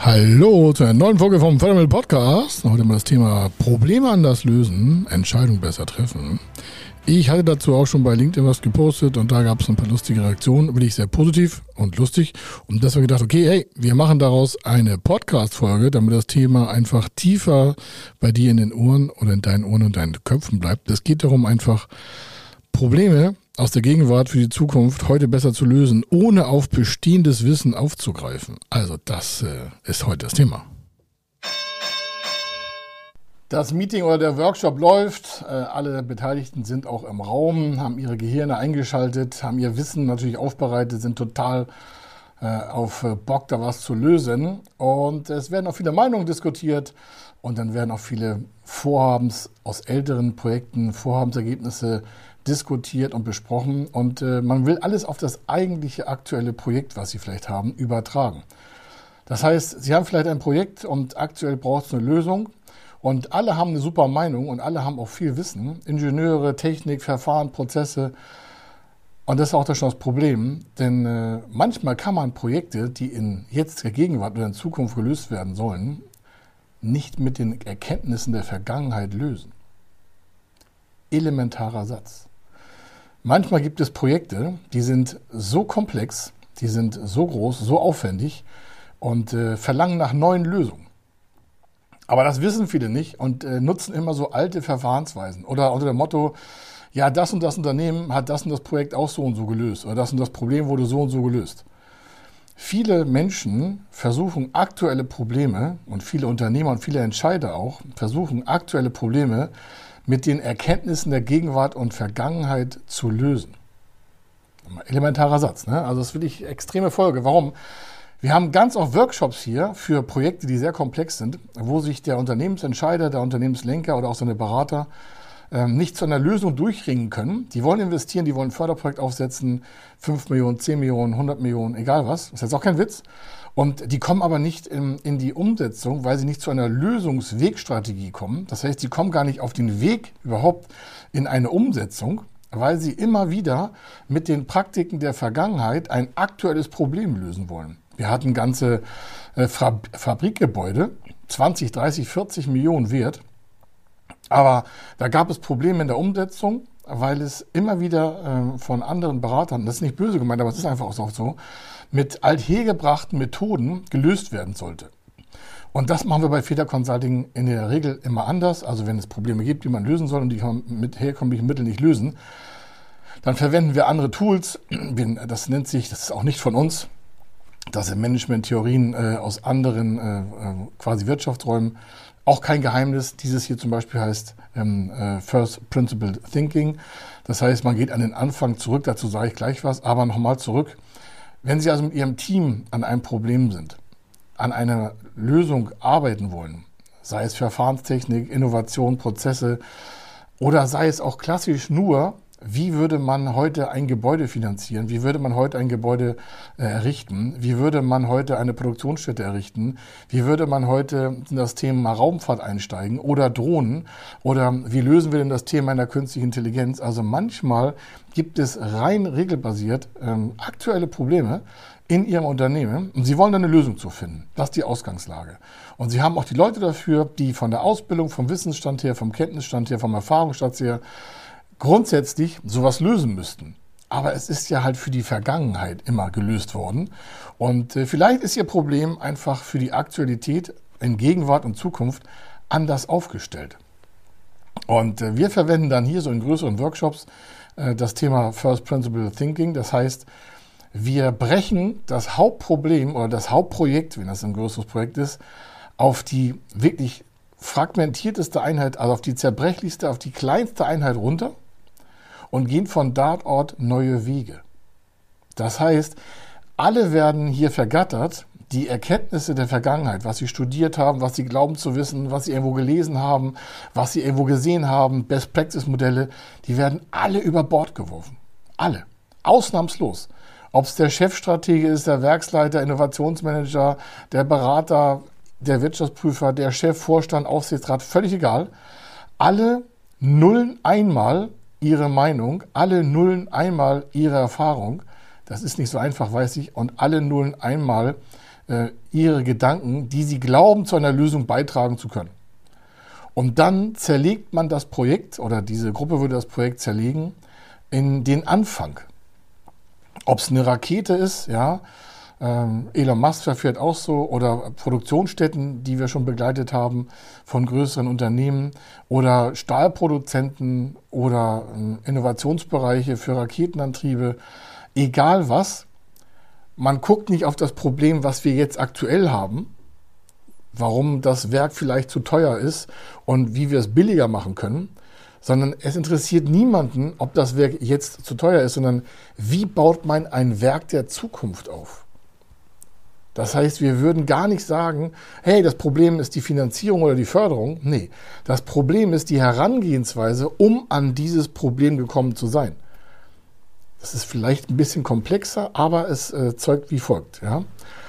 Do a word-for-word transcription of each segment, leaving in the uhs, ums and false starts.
Hallo zu einer neuen Folge vom Fördermittel Podcast. Heute mal das Thema Probleme anders lösen, Entscheidungen besser treffen. Ich hatte dazu auch schon bei LinkedIn was gepostet und da gab es ein paar lustige Reaktionen, wirklich sehr positiv und lustig. Und deswegen gedacht, okay, hey, wir machen daraus eine Podcast-Folge, damit das Thema einfach tiefer bei dir in den Ohren oder in deinen Ohren und deinen Köpfen bleibt. Es geht darum, einfach Probleme aus der Gegenwart für die Zukunft heute besser zu lösen, ohne auf bestehendes Wissen aufzugreifen. Also das äh, ist heute das Thema. Das Meeting oder der Workshop läuft, äh, alle Beteiligten sind auch im Raum, haben ihre Gehirne eingeschaltet, haben ihr Wissen natürlich aufbereitet, sind total äh, auf äh, Bock, da was zu lösen. Und es werden auch viele Meinungen diskutiert und dann werden auch viele Vorhabens aus älteren Projekten, Vorhabensergebnisse diskutiert und besprochen. Und äh, man will alles auf das eigentliche aktuelle Projekt, was Sie vielleicht haben, übertragen. Das heißt, Sie haben vielleicht ein Projekt und aktuell braucht es eine Lösung. Und alle haben eine super Meinung und alle haben auch viel Wissen. Ingenieure, Technik, Verfahren, Prozesse. Und das ist auch das schon das Problem. Denn äh, manchmal kann man Projekte, die in jetzt der Gegenwart oder in Zukunft gelöst werden sollen, nicht mit den Erkenntnissen der Vergangenheit lösen. Elementarer Satz. Manchmal gibt es Projekte, die sind so komplex, die sind so groß, so aufwendig und äh, verlangen nach neuen Lösungen. Aber das wissen viele nicht und äh, nutzen immer so alte Verfahrensweisen. Oder unter dem Motto, ja, das und das Unternehmen hat das und das Projekt auch so und so gelöst. Oder das und das Problem wurde so und so gelöst. Viele Menschen versuchen aktuelle Probleme und viele Unternehmer und viele Entscheider auch versuchen aktuelle Probleme mit den Erkenntnissen der Gegenwart und Vergangenheit zu lösen. Elementarer Satz, ne? Also das ist wirklich extreme Folge. Warum? Wir haben ganz oft Workshops hier für Projekte, die sehr komplex sind, wo sich der Unternehmensentscheider, der Unternehmenslenker oder auch seine Berater ähm, nicht zu einer Lösung durchringen können. Die wollen investieren, die wollen ein Förderprojekt aufsetzen, fünf Millionen, zehn Millionen, hundert Millionen, egal was. Das ist jetzt auch kein Witz. Und die kommen aber nicht in, in die Umsetzung, weil sie nicht zu einer Lösungswegstrategie kommen. Das heißt, sie kommen gar nicht auf den Weg überhaupt in eine Umsetzung, weil sie immer wieder mit den Praktiken der Vergangenheit ein aktuelles Problem lösen wollen. Wir hatten ganze äh, Fab- Fabrikgebäude, zwanzig, dreißig, vierzig Millionen wert. Aber da gab es Probleme in der Umsetzung, weil es immer wieder äh, von anderen Beratern, das ist nicht böse gemeint, aber es ist einfach auch so, mit althergebrachten Methoden gelöst werden sollte. Und das machen wir bei Feder Consulting in der Regel immer anders. Also wenn es Probleme gibt, die man lösen soll und die kann man mit herkömmlichen Mitteln nicht lösen, dann verwenden wir andere Tools. Das nennt sich, das ist auch nicht von uns, das sind Management-Theorien äh, aus anderen äh, quasi Wirtschaftsräumen. Auch kein Geheimnis. Dieses hier zum Beispiel heißt ähm, äh, First Principle Thinking. Das heißt, man geht an den Anfang zurück, dazu sage ich gleich was, aber nochmal zurück. Wenn Sie also mit Ihrem Team an einem Problem sind, an einer Lösung arbeiten wollen, sei es Verfahrenstechnik, Innovation, Prozesse oder sei es auch klassisch nur, wie würde man heute ein Gebäude finanzieren, wie würde man heute ein Gebäude äh, errichten, wie würde man heute eine Produktionsstätte errichten, wie würde man heute in das Thema Raumfahrt einsteigen oder Drohnen oder wie lösen wir denn das Thema einer künstlichen Intelligenz. Also manchmal gibt es rein regelbasiert ähm, aktuelle Probleme in Ihrem Unternehmen und Sie wollen da eine Lösung zu finden. Das ist die Ausgangslage. Und Sie haben auch die Leute dafür, die von der Ausbildung, vom Wissensstand her, vom Kenntnisstand her, vom Erfahrungsstand her grundsätzlich sowas lösen müssten. Aber es ist ja halt für die Vergangenheit immer gelöst worden. Und äh, vielleicht ist Ihr Problem einfach für die Aktualität in Gegenwart und Zukunft anders aufgestellt. Und äh, wir verwenden dann hier so in größeren Workshops äh, das Thema First Principle Thinking. Das heißt, wir brechen das Hauptproblem oder das Hauptprojekt, wenn das ein größeres Projekt ist, auf die wirklich fragmentierteste Einheit, also auf die zerbrechlichste, auf die kleinste Einheit runter und gehen von dort neue Wege. Das heißt, alle werden hier vergattert, die Erkenntnisse der Vergangenheit, was sie studiert haben, was sie glauben zu wissen, was sie irgendwo gelesen haben, was sie irgendwo gesehen haben, Best-Practice-Modelle, die werden alle über Bord geworfen. Alle. Ausnahmslos. Ob es der Chefstratege ist, der Werksleiter, Innovationsmanager, der Berater, der Wirtschaftsprüfer, der Chef, Vorstand, Aufsichtsrat, völlig egal. Alle nullen einmal ihre Meinung, alle nullen einmal ihre Erfahrung. Das ist nicht so einfach, weiß ich. Und alle nullen einmal äh, ihre Gedanken, die sie glauben, zu einer Lösung beitragen zu können. Und dann zerlegt man das Projekt, oder diese Gruppe würde das Projekt zerlegen, in den Anfang. Ob es eine Rakete ist, ja, ähm, Elon Musk verfährt auch so, oder Produktionsstätten, die wir schon begleitet haben von größeren Unternehmen, oder Stahlproduzenten oder äh, Innovationsbereiche für Raketenantriebe, egal was. Man guckt nicht auf das Problem, was wir jetzt aktuell haben, warum das Werk vielleicht zu teuer ist und wie wir es billiger machen können, sondern es interessiert niemanden, ob das Werk jetzt zu teuer ist, sondern wie baut man ein Werk der Zukunft auf? Das heißt, wir würden gar nicht sagen, hey, das Problem ist die Finanzierung oder die Förderung. Nee, das Problem ist die Herangehensweise, um an dieses Problem gekommen zu sein. Das ist vielleicht ein bisschen komplexer, aber es äh, zeugt wie folgt. Ja?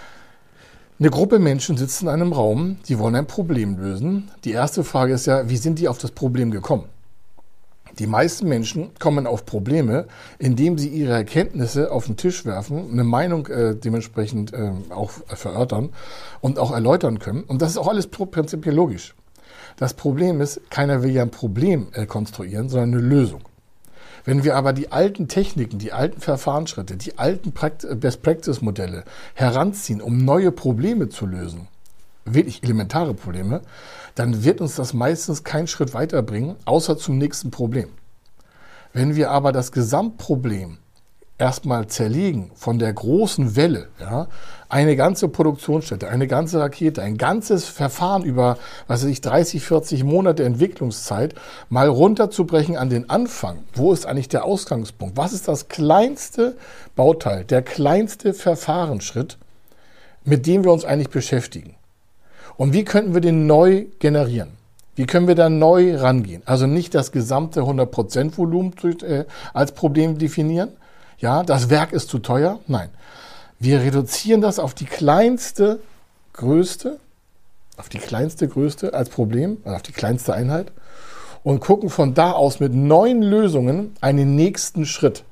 Eine Gruppe Menschen sitzt in einem Raum, die wollen ein Problem lösen. Die erste Frage ist ja, wie sind die auf das Problem gekommen? Die meisten Menschen kommen auf Probleme, indem sie ihre Erkenntnisse auf den Tisch werfen, eine Meinung äh, dementsprechend äh, auch verörtern und auch erläutern können. Und das ist auch alles prinzipiell logisch. Das Problem ist, keiner will ja ein Problem äh, konstruieren, sondern eine Lösung. Wenn wir aber die alten Techniken, die alten Verfahrensschritte, die alten Best-Practice-Modelle heranziehen, um neue Probleme zu lösen, wirklich elementare Probleme, dann wird uns das meistens keinen Schritt weiterbringen, außer zum nächsten Problem. Wenn wir aber das Gesamtproblem erstmal zerlegen von der großen Welle, ja, eine ganze Produktionsstätte, eine ganze Rakete, ein ganzes Verfahren über, was weiß ich, dreißig, vierzig Monate Entwicklungszeit, mal runterzubrechen an den Anfang. Wo ist eigentlich der Ausgangspunkt? Was ist das kleinste Bauteil, der kleinste Verfahrensschritt, mit dem wir uns eigentlich beschäftigen? Und wie könnten wir den neu generieren? Wie können wir da neu rangehen? Also nicht das gesamte hundert Prozent Volumen äh, als Problem definieren. Ja, das Werk ist zu teuer. Nein, wir reduzieren das auf die kleinste Größte, auf die kleinste Größte als Problem, also auf die kleinste Einheit und gucken von da aus mit neuen Lösungen einen nächsten Schritt.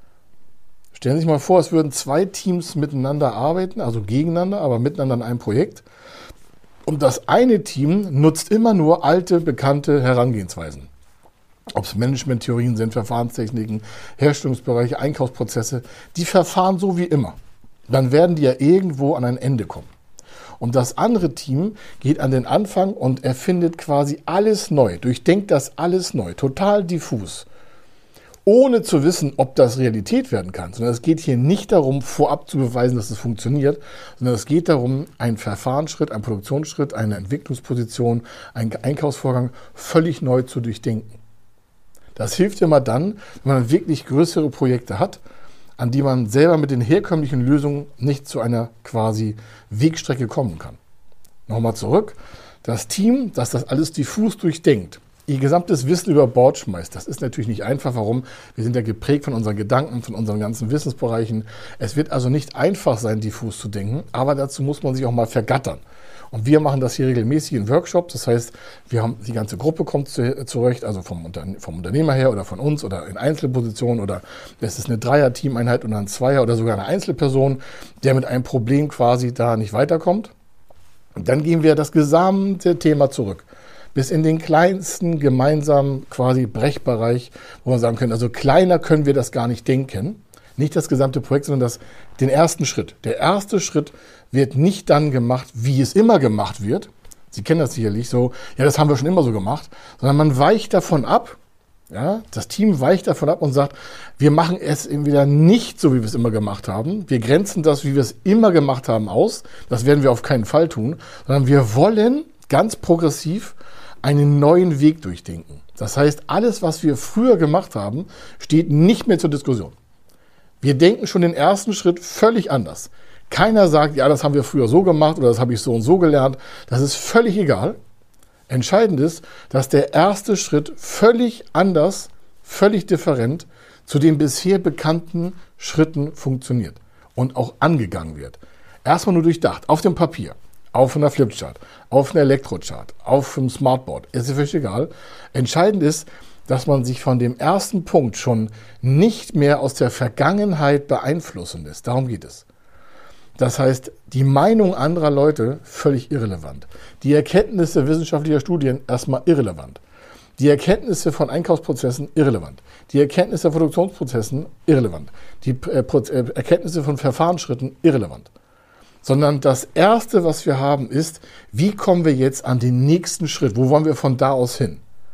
Stellen Sie sich mal vor, es würden zwei Teams miteinander arbeiten, also gegeneinander, aber miteinander an einem Projekt. Und das eine Team nutzt immer nur alte, bekannte Herangehensweisen. Ob es Management-Theorien sind, Verfahrenstechniken, Herstellungsbereiche, Einkaufsprozesse, die verfahren so wie immer. Dann werden die ja irgendwo an ein Ende kommen. Und das andere Team geht an den Anfang und erfindet quasi alles neu, durchdenkt das alles neu, total diffus. Ohne zu wissen, ob das Realität werden kann. Sondern es geht hier nicht darum, vorab zu beweisen, dass es funktioniert, sondern es geht darum, einen Verfahrensschritt, einen Produktionsschritt, eine Entwicklungsposition, einen Einkaufsvorgang völlig neu zu durchdenken. Das hilft immer dann, wenn man wirklich größere Projekte hat, an die man selber mit den herkömmlichen Lösungen nicht zu einer quasi Wegstrecke kommen kann. Nochmal zurück. Das Team, das das alles diffus durchdenkt, ihr gesamtes Wissen über Bord schmeißt. Das ist natürlich nicht einfach. Warum? Wir sind ja geprägt von unseren Gedanken, von unseren ganzen Wissensbereichen. Es wird also nicht einfach sein, diffus zu denken, aber dazu muss man sich auch mal vergattern. Und wir machen das hier regelmäßig in Workshops. Das heißt, wir haben die ganze Gruppe kommt zu, zurecht, also vom, Unterne- vom Unternehmer her oder von uns oder in Einzelpositionen oder es ist eine Dreier-Teameinheit oder ein Zweier oder sogar eine Einzelperson, der mit einem Problem quasi da nicht weiterkommt. Und dann gehen wir das gesamte Thema zurück. Bis in den kleinsten gemeinsamen quasi Brechbereich, wo wir sagen können, also kleiner können wir das gar nicht denken. Nicht das gesamte Projekt, sondern das, den ersten Schritt. Der erste Schritt wird nicht dann gemacht, wie es immer gemacht wird. Sie kennen das sicherlich so, ja, das haben wir schon immer so gemacht, sondern man weicht davon ab, ja, das Team weicht davon ab und sagt, wir machen es entweder nicht so, wie wir es immer gemacht haben. Wir grenzen das, wie wir es immer gemacht haben, aus. Das werden wir auf keinen Fall tun, sondern wir wollen ganz progressiv einen neuen Weg durchdenken. Das heißt, alles, was wir früher gemacht haben, steht nicht mehr zur Diskussion. Wir denken schon den ersten Schritt völlig anders. Keiner sagt, ja, das haben wir früher so gemacht oder das habe ich so und so gelernt. Das ist völlig egal. Entscheidend ist, dass der erste Schritt völlig anders, völlig different zu den bisher bekannten Schritten funktioniert und auch angegangen wird. Erstmal nur durchdacht, auf dem Papier. Auf einer Flipchart, auf einer Elektrochart, auf einem Smartboard, ist völlig egal. Entscheidend ist, dass man sich von dem ersten Punkt schon nicht mehr aus der Vergangenheit beeinflussen lässt. Darum geht es. Das heißt, die Meinung anderer Leute völlig irrelevant. Die Erkenntnisse wissenschaftlicher Studien erstmal irrelevant. Die Erkenntnisse von Einkaufsprozessen irrelevant. Die Erkenntnisse von Produktionsprozessen irrelevant. Die äh, äh, Erkenntnisse von Verfahrensschritten irrelevant. Sondern das Erste, was wir haben, ist, wie kommen wir jetzt an den nächsten Schritt? Wo wollen wir von da aus hin?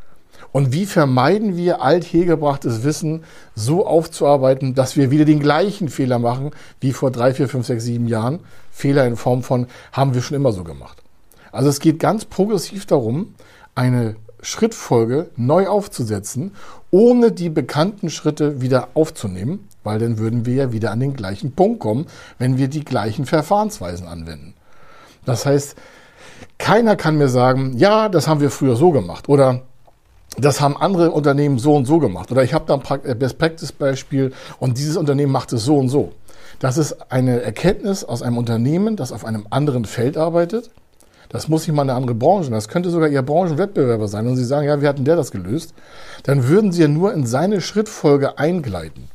Und wie vermeiden wir althergebrachtes Wissen so aufzuarbeiten, dass wir wieder den gleichen Fehler machen wie vor drei, vier, fünf, sechs, sieben Jahren? Fehler in Form von, haben wir schon immer so gemacht. Also es geht ganz progressiv darum, eine Schrittfolge neu aufzusetzen, ohne die bekannten Schritte wieder aufzunehmen, weil dann würden wir ja wieder an den gleichen Punkt kommen, wenn wir die gleichen Verfahrensweisen anwenden. Das heißt, keiner kann mir sagen, ja, das haben wir früher so gemacht oder das haben andere Unternehmen so und so gemacht oder ich habe da ein Best-Practice-Beispiel und dieses Unternehmen macht es so und so. Das ist eine Erkenntnis aus einem Unternehmen, das auf einem anderen Feld arbeitet. Das muss nicht mal eine andere Branche, das könnte sogar Ihr Branchenwettbewerber sein und Sie sagen, ja, wie hat denn der das gelöst? Dann würden Sie ja nur in seine Schrittfolge eingleiten.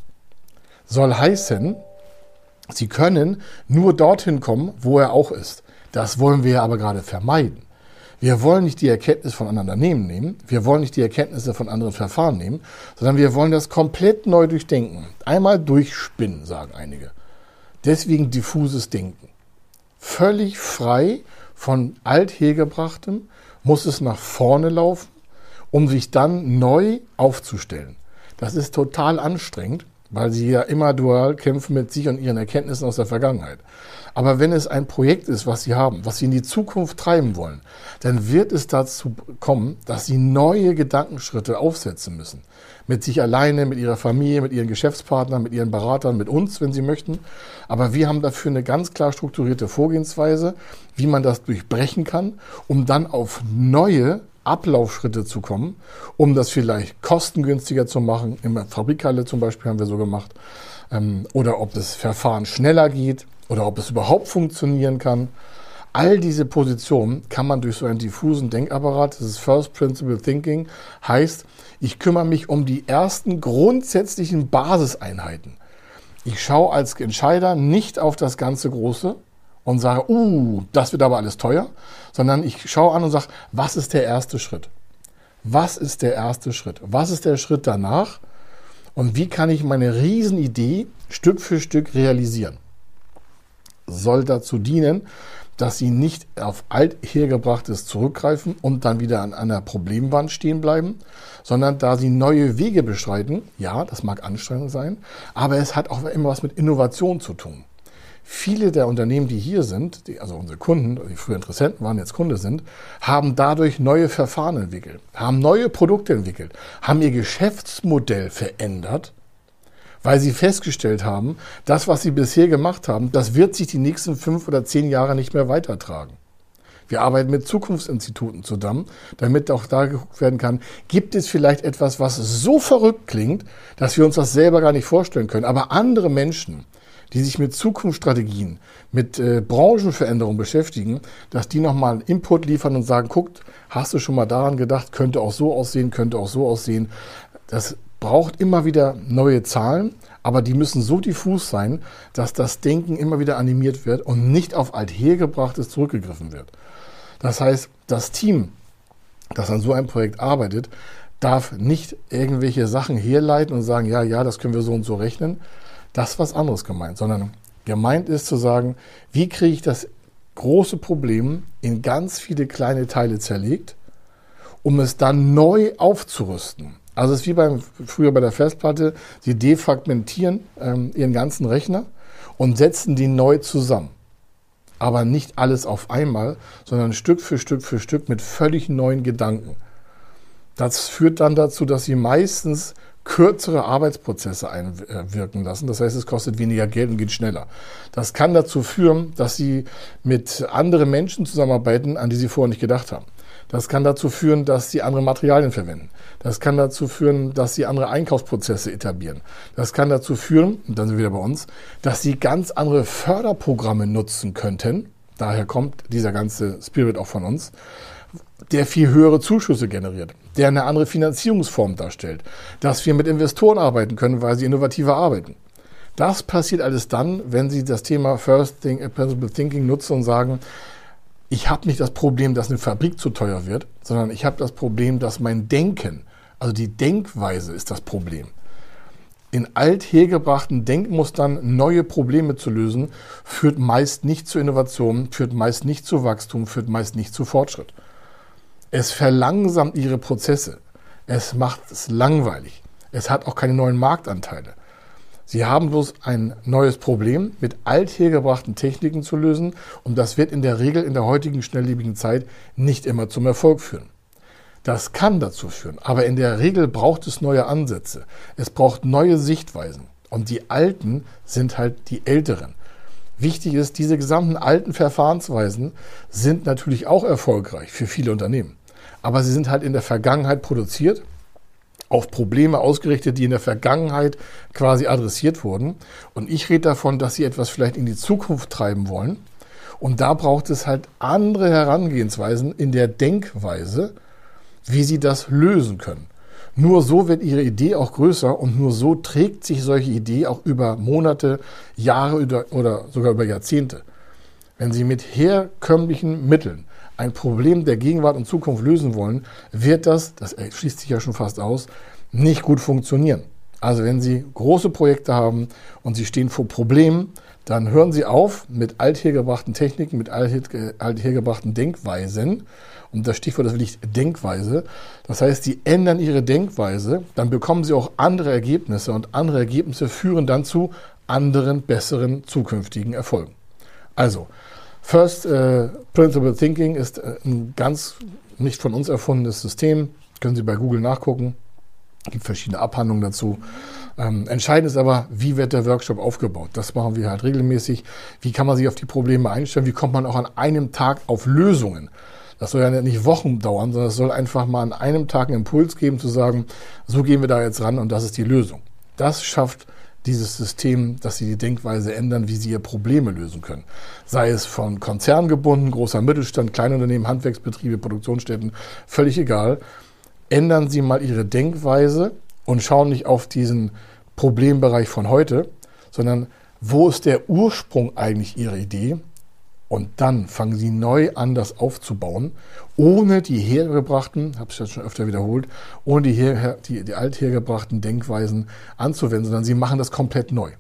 Soll heißen, Sie können nur dorthin kommen, wo er auch ist. Das wollen wir aber gerade vermeiden. Wir wollen nicht die Erkenntnis von anderen Unternehmen nehmen, wir wollen nicht die Erkenntnisse von anderen Verfahren nehmen, sondern wir wollen das komplett neu durchdenken. Einmal durchspinnen, sagen einige. Deswegen diffuses Denken. Völlig frei von althergebrachtem muss es nach vorne laufen, um sich dann neu aufzustellen. Das ist total anstrengend, weil Sie ja immer dual kämpfen mit sich und Ihren Erkenntnissen aus der Vergangenheit. Aber wenn es ein Projekt ist, was Sie haben, was Sie in die Zukunft treiben wollen, dann wird es dazu kommen, dass Sie neue Gedankenschritte aufsetzen müssen. Mit sich alleine, mit Ihrer Familie, mit Ihren Geschäftspartnern, mit Ihren Beratern, mit uns, wenn Sie möchten. Aber wir haben dafür eine ganz klar strukturierte Vorgehensweise, wie man das durchbrechen kann, um dann auf neue Ablaufschritte zu kommen, um das vielleicht kostengünstiger zu machen. In der Fabrikhalle zum Beispiel haben wir so gemacht. Ähm, oder ob das Verfahren schneller geht oder ob es überhaupt funktionieren kann. All diese Positionen kann man durch so einen diffusen Denkapparat, das ist First Principle Thinking, heißt, ich kümmere mich um die ersten grundsätzlichen Basiseinheiten. Ich schaue als Entscheider nicht auf das ganze Große und sage, uh, das wird aber alles teuer, sondern ich schaue an und sage, was ist der erste Schritt? Was ist der erste Schritt? Was ist der Schritt danach? Und wie kann ich meine Riesenidee Stück für Stück realisieren? Soll dazu dienen, dass Sie nicht auf althergebrachtes zurückgreifen und dann wieder an einer Problemwand stehen bleiben, sondern da Sie neue Wege beschreiten. Ja, das mag anstrengend sein, aber es hat auch immer was mit Innovation zu tun. Viele der Unternehmen, die hier sind, die, also unsere Kunden, die früher Interessenten waren, jetzt Kunde sind, haben dadurch neue Verfahren entwickelt, haben neue Produkte entwickelt, haben ihr Geschäftsmodell verändert, weil sie festgestellt haben, das, was sie bisher gemacht haben, das wird sich die nächsten fünf oder zehn Jahre nicht mehr weitertragen. Wir arbeiten mit Zukunftsinstituten zusammen, damit auch da geguckt werden kann, gibt es vielleicht etwas, was so verrückt klingt, dass wir uns das selber gar nicht vorstellen können. Aber andere Menschen, die sich mit Zukunftsstrategien, mit äh, Branchenveränderungen beschäftigen, dass die nochmal einen Input liefern und sagen, guckt, hast du schon mal daran gedacht, könnte auch so aussehen, könnte auch so aussehen. Das braucht immer wieder neue Zahlen, aber die müssen so diffus sein, dass das Denken immer wieder animiert wird und nicht auf althergebrachtes zurückgegriffen wird. Das heißt, das Team, das an so einem Projekt arbeitet, darf nicht irgendwelche Sachen herleiten und sagen, ja, ja, das können wir so und so rechnen. Das ist was anderes gemeint, sondern gemeint ist zu sagen, wie kriege ich das große Problem in ganz viele kleine Teile zerlegt, um es dann neu aufzurüsten. Also es ist wie beim, früher bei der Festplatte, sie defragmentieren ähm, ihren ganzen Rechner und setzen die neu zusammen. Aber nicht alles auf einmal, sondern Stück für Stück für Stück mit völlig neuen Gedanken. Das führt dann dazu, dass sie meistens kürzere Arbeitsprozesse einwirken lassen. Das heißt, es kostet weniger Geld und geht schneller. Das kann dazu führen, dass sie mit anderen Menschen zusammenarbeiten, an die sie vorher nicht gedacht haben. Das kann dazu führen, dass sie andere Materialien verwenden. Das kann dazu führen, dass sie andere Einkaufsprozesse etablieren. Das kann dazu führen, und dann sind wir wieder bei uns, dass sie ganz andere Förderprogramme nutzen könnten. Daher kommt dieser ganze Spirit auch von uns, der viel höhere Zuschüsse generiert, der eine andere Finanzierungsform darstellt, dass wir mit Investoren arbeiten können, weil sie innovativer arbeiten. Das passiert alles dann, wenn Sie das Thema First Thing, Principle Thinking nutzen und sagen, ich habe nicht das Problem, dass eine Fabrik zu teuer wird, sondern ich habe das Problem, dass mein Denken, also die Denkweise ist das Problem. In althergebrachten Denkmustern neue Probleme zu lösen, führt meist nicht zu Innovation, führt meist nicht zu Wachstum, führt meist nicht zu Fortschritt. Es verlangsamt Ihre Prozesse. Es macht es langweilig. Es hat auch keine neuen Marktanteile. Sie haben bloß ein neues Problem mit althergebrachten Techniken zu lösen und das wird in der Regel in der heutigen schnelllebigen Zeit nicht immer zum Erfolg führen. Das kann dazu führen, aber in der Regel braucht es neue Ansätze. Es braucht neue Sichtweisen und die alten sind halt die älteren. Wichtig ist, diese gesamten alten Verfahrensweisen sind natürlich auch erfolgreich für viele Unternehmen, aber sie sind halt in der Vergangenheit produziert, auf Probleme ausgerichtet, die in der Vergangenheit quasi adressiert wurden. Und ich rede davon, dass sie etwas vielleicht in die Zukunft treiben wollen. Und da braucht es halt andere Herangehensweisen in der Denkweise, wie sie das lösen können. Nur so wird ihre Idee auch größer und nur so trägt sich solche Idee auch über Monate, Jahre oder sogar über Jahrzehnte. Wenn Sie mit herkömmlichen Mitteln ein Problem der Gegenwart und Zukunft lösen wollen, wird das, das schließt sich ja schon fast aus, nicht gut funktionieren. Also wenn Sie große Projekte haben und Sie stehen vor Problemen, dann hören Sie auf mit althergebrachten Techniken, mit althergebrachten Denkweisen. Und das Stichwort ist wirklich Denkweise. Das heißt, Sie ändern Ihre Denkweise, dann bekommen Sie auch andere Ergebnisse und andere Ergebnisse führen dann zu anderen, besseren, zukünftigen Erfolgen. Also, First äh, Principle Thinking ist äh, ein ganz nicht von uns erfundenes System. Können Sie bei Google nachgucken. Es gibt verschiedene Abhandlungen dazu. Ähm, entscheidend ist aber, wie wird der Workshop aufgebaut? Das machen wir halt regelmäßig. Wie kann man sich auf die Probleme einstellen? Wie kommt man auch an einem Tag auf Lösungen? Das soll ja nicht Wochen dauern, sondern es soll einfach mal an einem Tag einen Impuls geben, zu sagen, so gehen wir da jetzt ran und das ist die Lösung. Das schafft dieses System, dass Sie die Denkweise ändern, wie Sie Ihre Probleme lösen können. Sei es von Konzern gebunden, großer Mittelstand, Kleinunternehmen, Handwerksbetriebe, Produktionsstätten, völlig egal. Ändern Sie mal Ihre Denkweise und schauen nicht auf diesen Problembereich von heute, sondern wo ist der Ursprung eigentlich Ihrer Idee? Und dann fangen Sie neu an, das aufzubauen, ohne die hergebrachten, habe ich das schon öfter wiederholt, ohne die, her, die, die althergebrachten Denkweisen anzuwenden, sondern Sie machen das komplett neu.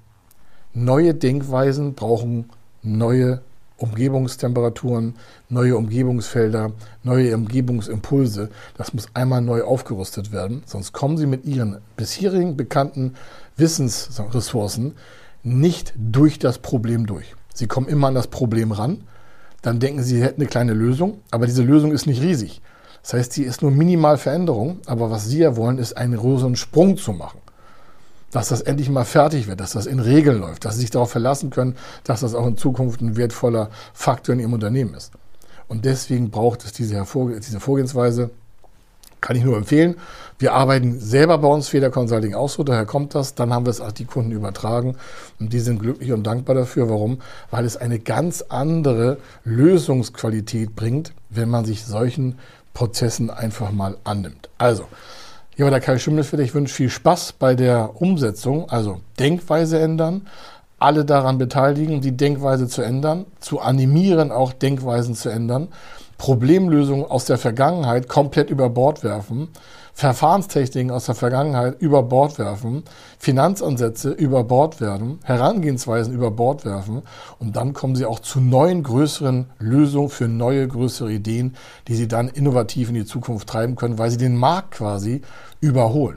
Neue Denkweisen brauchen neue Umgebungstemperaturen, neue Umgebungsfelder, neue Umgebungsimpulse. Das muss einmal neu aufgerüstet werden, sonst kommen Sie mit Ihren bisherigen bekannten Wissensressourcen nicht durch das Problem durch. Sie kommen immer an das Problem ran, dann denken Sie, Sie hätten eine kleine Lösung, aber diese Lösung ist nicht riesig. Das heißt, sie ist nur minimal Veränderung, aber was Sie ja wollen, ist einen großen Sprung zu machen. Dass das endlich mal fertig wird, dass das in Regeln läuft, dass Sie sich darauf verlassen können, dass das auch in Zukunft ein wertvoller Faktor in Ihrem Unternehmen ist. Und deswegen braucht es diese, Hervorge- diese Vorgehensweise. Kann ich nur empfehlen. Wir arbeiten selber bei uns Feder Consulting auch so, daher kommt das. Dann haben wir es auch die Kunden übertragen und die sind glücklich und dankbar dafür. Warum? Weil es eine ganz andere Lösungsqualität bringt, wenn man sich solchen Prozessen einfach mal annimmt. Also, hier war der Kai Schimmelfeder. Ich wünsche viel Spaß bei der Umsetzung, also Denkweise ändern, alle daran beteiligen, die Denkweise zu ändern, zu animieren, auch Denkweisen zu ändern, Problemlösungen aus der Vergangenheit komplett über Bord werfen, Verfahrenstechniken aus der Vergangenheit über Bord werfen, Finanzansätze über Bord werfen, Herangehensweisen über Bord werfen und dann kommen Sie auch zu neuen, größeren Lösungen für neue, größere Ideen, die Sie dann innovativ in die Zukunft treiben können, weil Sie den Markt quasi überholen.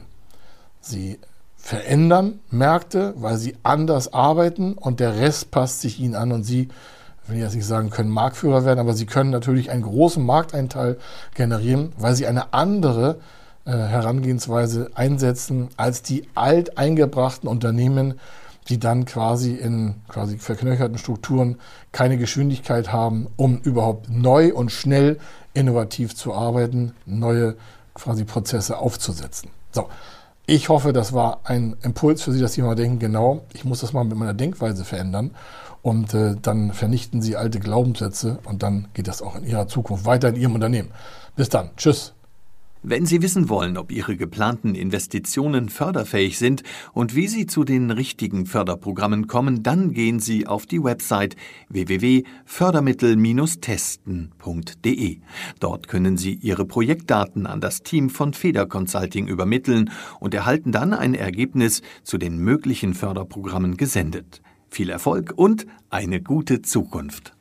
Sie verändern Märkte, weil Sie anders arbeiten und der Rest passt sich Ihnen an und Sie, wenn ich jetzt nicht sagen können, Marktführer werden, aber Sie können natürlich einen großen Markteinteil generieren, weil Sie eine andere äh, Herangehensweise einsetzen als die alteingebrachten Unternehmen, die dann quasi in quasi verknöcherten Strukturen keine Geschwindigkeit haben, um überhaupt neu und schnell innovativ zu arbeiten, neue quasi Prozesse aufzusetzen. So. Ich hoffe, das war ein Impuls für Sie, dass Sie mal denken, genau, ich muss das mal mit meiner Denkweise verändern und äh, dann vernichten Sie alte Glaubenssätze und dann geht das auch in Ihrer Zukunft weiter in Ihrem Unternehmen. Bis dann. Tschüss. Wenn Sie wissen wollen, ob Ihre geplanten Investitionen förderfähig sind und wie Sie zu den richtigen Förderprogrammen kommen, dann gehen Sie auf die Website w w w punkt fördermittel Bindestrich testen punkt d e. Dort können Sie Ihre Projektdaten an das Team von Feder Consulting übermitteln und erhalten dann ein Ergebnis zu den möglichen Förderprogrammen gesendet. Viel Erfolg und eine gute Zukunft!